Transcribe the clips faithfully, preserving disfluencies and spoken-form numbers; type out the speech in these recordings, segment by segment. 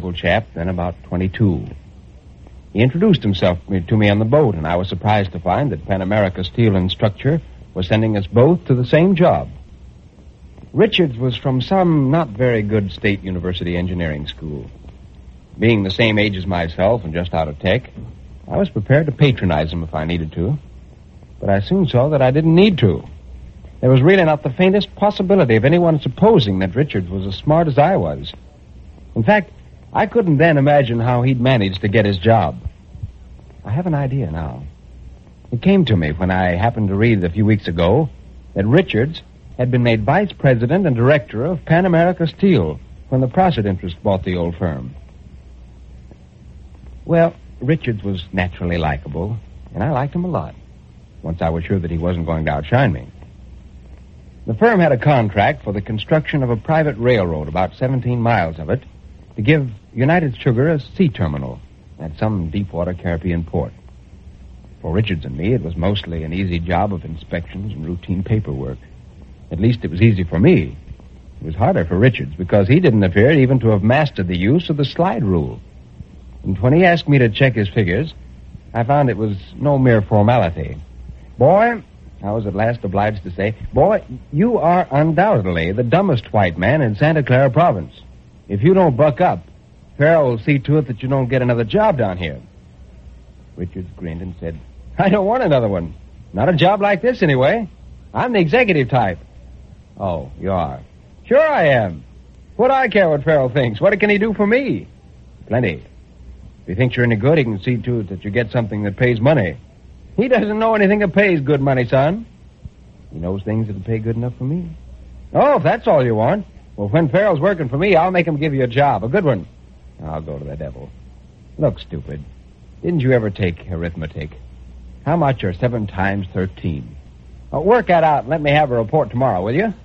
youthful chap, then about twenty-two. He introduced himself to me on the boat, and I was surprised to find that Pan America Steel and Structure was sending us both to the same job. Richards was from some not very good state university engineering school. Being the same age as myself and just out of tech, I was prepared to patronize him if I needed to. But I soon saw that I didn't need to. There was really not the faintest possibility of anyone supposing that Richards was as smart as I was. In fact, I couldn't then imagine how he'd managed to get his job. I have an idea now. It came to me when I happened to read a few weeks ago that Richards had been made vice president and director of Pan America Steel when the Prosit interest bought the old firm. Well, Richards was naturally likable, and I liked him a lot, once I was sure that he wasn't going to outshine me. The firm had a contract for the construction of a private railroad, about seventeen miles of it, to give United Sugar a sea terminal at some deepwater Caribbean port. For Richards and me, it was mostly an easy job of inspections and routine paperwork. At least it was easy for me. It was harder for Richards because he didn't appear even to have mastered the use of the slide rule. And when he asked me to check his figures, I found it was no mere formality. Boy, I was at last obliged to say, boy, you are undoubtedly the dumbest white man in Santa Clara Province. If you don't buck up, Farrell will see to it that you don't get another job down here. Richards grinned and said, I don't want another one. Not a job like this, anyway. I'm the executive type. Oh, you are? Sure I am. What do I care what Farrell thinks? What can he do for me? Plenty. If he thinks you're any good, he can see to it that you get something that pays money. He doesn't know anything that pays good money, son. He knows things that pay good enough for me. Oh, if that's all you want. Well, when Farrell's working for me, I'll make him give you a job, a good one. I'll go to the devil. Look, stupid. Didn't you ever take arithmetic? How much are seven times thirteen? Uh, work that out and let me have a report tomorrow, will you?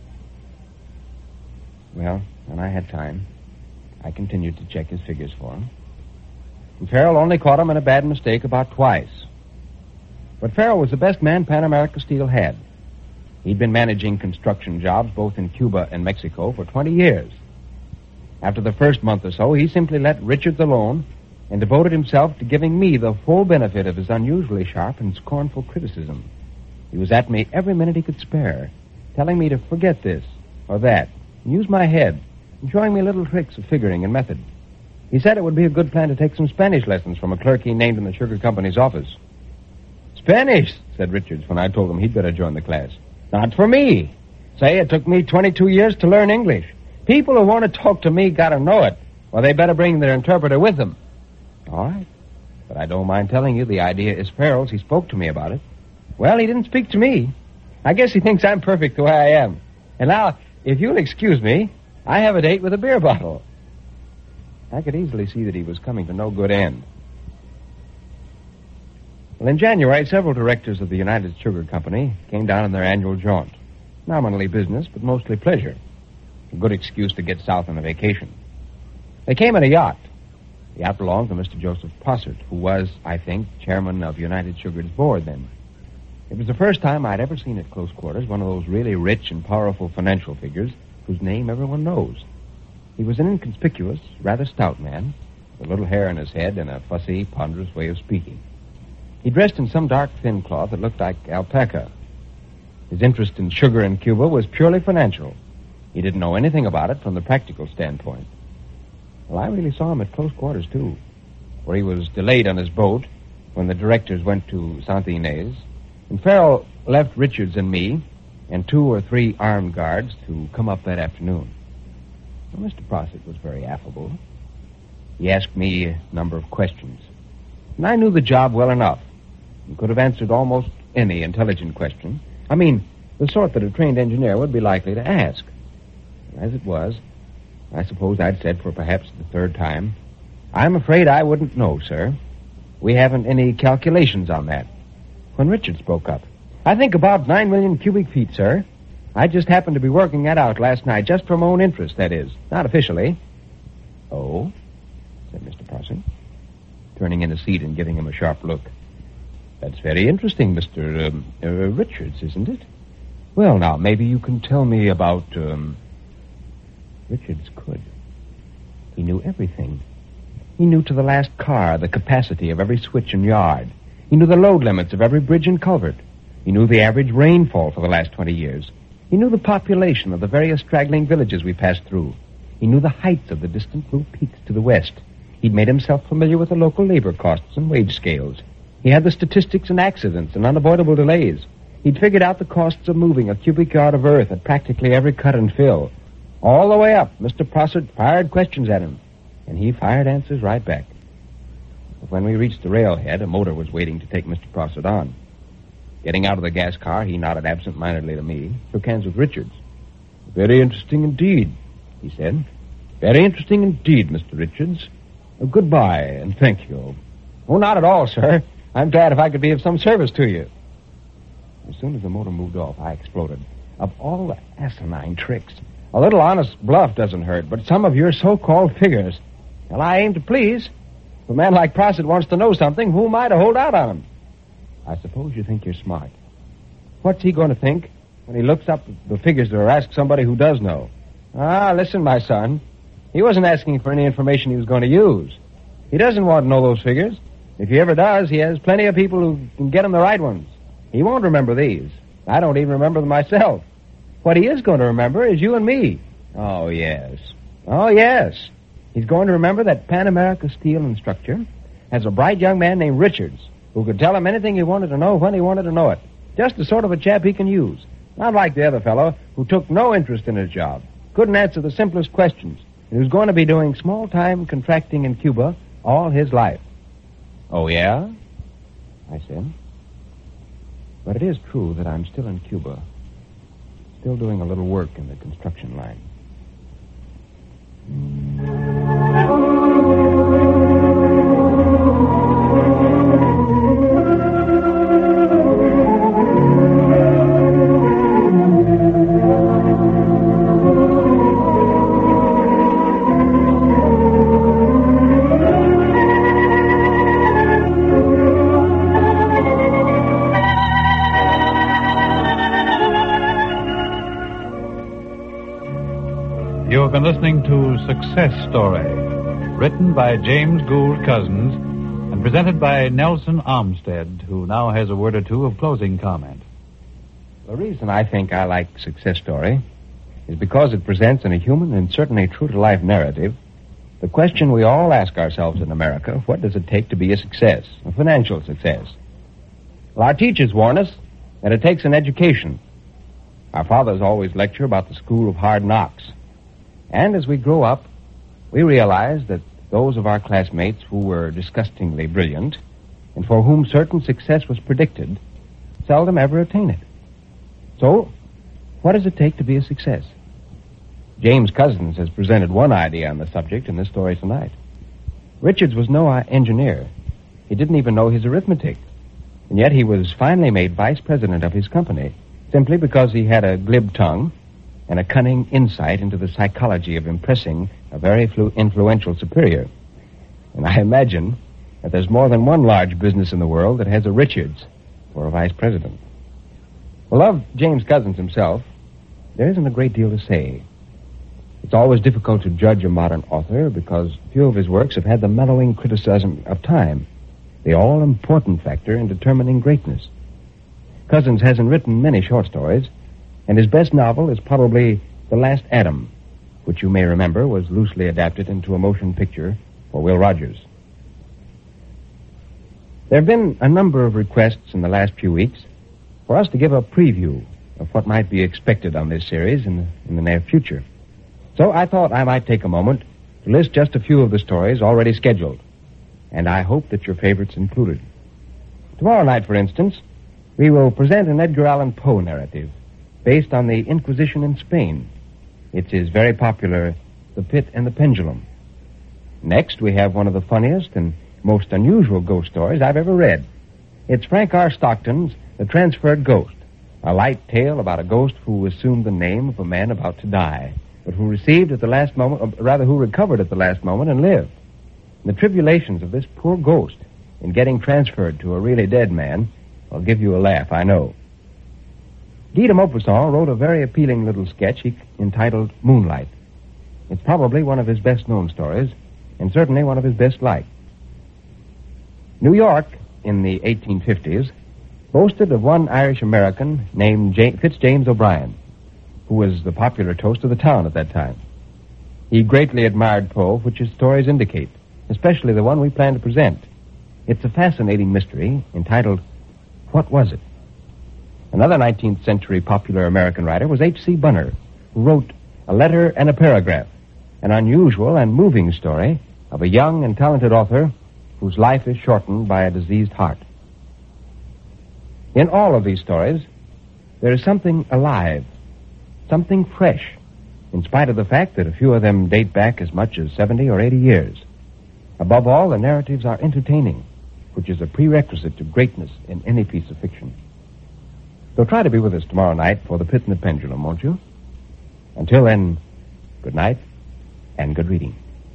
Well, when I had time, I continued to check his figures for him. And Farrell only caught him in a bad mistake about twice. But Farrell was the best man Pan America Steel had. He'd been managing construction jobs both in Cuba and Mexico for twenty years. After the first month or so, he simply let Richards alone and devoted himself to giving me the full benefit of his unusually sharp and scornful criticism. He was at me every minute he could spare, telling me to forget this or that, and use my head, and showing me little tricks of figuring and method. He said it would be a good plan to take some Spanish lessons from a clerk he named in the sugar company's office. Spanish, said Richards when I told him he'd better join the class. Not for me. Say, it took me twenty-two years to learn English. People who want to talk to me gotta know it, or they better bring their interpreter with them. All right. But I don't mind telling you the idea is Farrell's. He spoke to me about it. Well, he didn't speak to me. I guess he thinks I'm perfect the way I am. And now, if you'll excuse me, I have a date with a beer bottle. I could easily see that he was coming to no good end. Well, in January, several directors of the United Sugar Company came down on their annual jaunt. Nominally business, but mostly pleasure. A good excuse to get south on a vacation. They came in a yacht. The yacht belonged to Mister Joseph Prosit, who was, I think, chairman of United Sugar's board then. It was the first time I'd ever seen at close quarters one of those really rich and powerful financial figures whose name everyone knows. He was an inconspicuous, rather stout man, with a little hair in his head and a fussy, ponderous way of speaking. He dressed in some dark, thin cloth that looked like alpaca. His interest in sugar in Cuba was purely financial. He didn't know anything about it from the practical standpoint. Well, I really saw him at close quarters, too, where he was delayed on his boat when the directors went to Santa Ynez, and Farrell left Richards and me and two or three armed guards to come up that afternoon. Well, Mister Prosit was very affable. He asked me a number of questions, and I knew the job well enough and could have answered almost any intelligent question. I mean, the sort that a trained engineer would be likely to ask. As it was, I suppose I'd said for perhaps the third time, I'm afraid I wouldn't know, sir. We haven't any calculations on that. When Richard spoke up, I think about nine million cubic feet, sir. I just happened to be working that out last night, just for my own interest, that is. Not officially. Oh, said Mister Prosit, turning in his seat and giving him a sharp look. That's very interesting, Mister Um, uh, Richards, isn't it? Well, now, maybe you can tell me about, um... Richards could. He knew knew everything. He knew to the last car the capacity of every switch and yard. He knew the load limits of every bridge and culvert. He knew the average rainfall for the last twenty years. He knew the population of the various straggling villages we passed through. He knew the heights of the distant blue peaks to the west. He'd made himself familiar with the local labor costs and wage scales. He had the statistics and accidents and unavoidable delays. He'd figured out the costs of moving a cubic yard of earth at practically every cut and fill. All the way up, Mister Prossett fired questions at him, and he fired answers right back. But when we reached the railhead, a motor was waiting to take Mister Prossett on. Getting out of the gas car, he nodded absent-mindedly to me, shook hands with Richards. Very interesting indeed, he said. Very interesting indeed, Mister Richards. Uh, goodbye, and thank you. Oh, not at all, sir. I'm glad if I could be of some service to you. As soon as the motor moved off, I exploded. Of all the asinine tricks, a little honest bluff doesn't hurt, but some of your so-called figures. Well, I aim to please. If a man like Prossett wants to know something, who am I to hold out on him? I suppose you think you're smart. What's he going to think when he looks up the figures or asks somebody who does know? Ah, listen, my son. He wasn't asking for any information he was going to use. He doesn't want to know those figures. If he ever does, he has plenty of people who can get him the right ones. He won't remember these. I don't even remember them myself. What he is going to remember is you and me. Oh, yes. Oh, yes. He's going to remember that Pan America Steel and Structure has a bright young man named Richards who could tell him anything he wanted to know when he wanted to know it. Just the sort of a chap he can use. Not like the other fellow who took no interest in his job, couldn't answer the simplest questions, and who's going to be doing small-time contracting in Cuba all his life. Oh, yeah? I said. But it is true that I'm still in Cuba, still doing a little work in the construction line. You have been listening to Success Story, written by James Gould Cousins and presented by Nelson Armstead, who now has a word or two of closing comment. The reason I think I like Success Story is because it presents in a human and certainly true-to-life narrative the question we all ask ourselves in America: what does it take to be a success, a financial success? Well, our teachers warn us that it takes an education. Our fathers always lecture about the school of hard knocks. And as we grow up, we realize that those of our classmates who were disgustingly brilliant and for whom certain success was predicted seldom ever attain it. So, what does it take to be a success? James Cousins has presented one idea on the subject in this story tonight. Richards was no engineer. He didn't even know his arithmetic. And yet he was finally made vice president of his company simply because he had a glib tongue and a cunning insight into the psychology of impressing a very flu- influential superior. And I imagine that there's more than one large business in the world that has a Richards for a vice president. Well, of James Cousins himself, there isn't a great deal to say. It's always difficult to judge a modern author because few of his works have had the mellowing criticism of time, the all-important factor in determining greatness. Cousins hasn't written many short stories, and his best novel is probably The Last Adam, which you may remember was loosely adapted into a motion picture for Will Rogers. There have been a number of requests in the last few weeks for us to give a preview of what might be expected on this series in the, in the near future. So I thought I might take a moment to list just a few of the stories already scheduled, and I hope that your favorites included. Tomorrow night, for instance, we will present an Edgar Allan Poe narrative based on the Inquisition in Spain. It's his very popular The Pit and the Pendulum. Next, we have one of the funniest and most unusual ghost stories I've ever read. It's Frank R. Stockton's The Transferred Ghost, a light tale about a ghost who assumed the name of a man about to die, but who received at the last moment, or rather who recovered at the last moment and lived. The tribulations of this poor ghost in getting transferred to a really dead man will give you a laugh, I know. Guy de Maupassant wrote a very appealing little sketch he entitled Moonlight. It's probably one of his best-known stories, and certainly one of his best liked. New York, in the eighteen fifties, boasted of one Irish American named J- Fitzjames O'Brien, who was the popular toast of the town at that time. He greatly admired Poe, which his stories indicate, especially the one we plan to present. It's a fascinating mystery entitled, What Was It? Another nineteenth century popular American writer was H C Bunner, who wrote A Letter and a Paragraph, an unusual and moving story of a young and talented author whose life is shortened by a diseased heart. In all of these stories, there is something alive, something fresh, in spite of the fact that a few of them date back as much as seventy or eighty years. Above all, the narratives are entertaining, which is a prerequisite to greatness in any piece of fiction. So try to be with us tomorrow night for The Pit and the Pendulum, won't you? Until then, good night and good reading.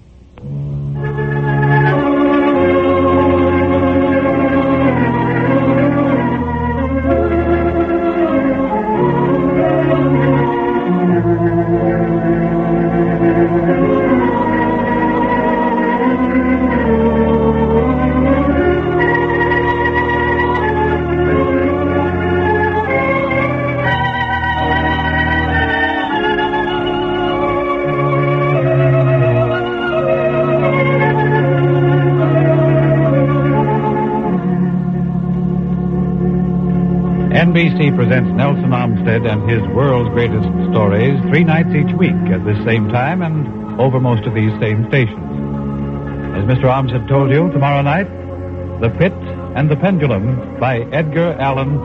N B C presents Nelson Armstead and his world's greatest stories three nights each week at this same time and over most of these same stations. As Mister Armstead told you, tomorrow night, The Pit and the Pendulum by Edgar Allan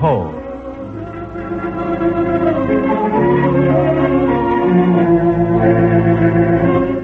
Poe.